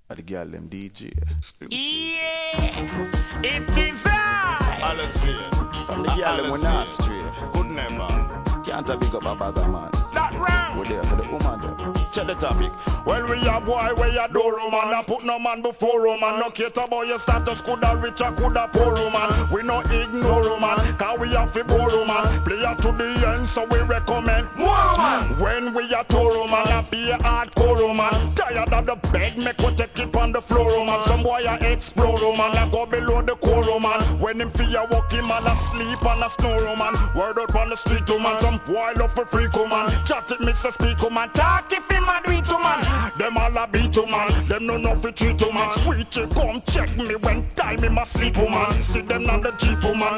At the girl them DJ. Yeah, it is I. Alexia. From the girl them when not straight. Good never. Can't a big up a bagger man. That wrong. We're there for the woman them. Check the topic. Well, we a boy, we a do woman. I put no man before woman. No cater about your status, coulda rich or coulda poor woman. We no ignore woman, cause we have to bore woman. Play her to the end, so we recommend more woman. When we a tour woman, I be a hardcore woman. Tired of the bed, make we take it on the floor woman. Some boy a explore woman, I go below the core woman. When him feel walking man, I sleep and I snore woman. Word out on the street woman, some boy love for freak woman. Chat it, Mr. Speak woman, talk if him a do it woman. Them all a beat woman, them no know fi treat woman. Sweet you come check me when time in my sleep woman. See them not the Jeep woman.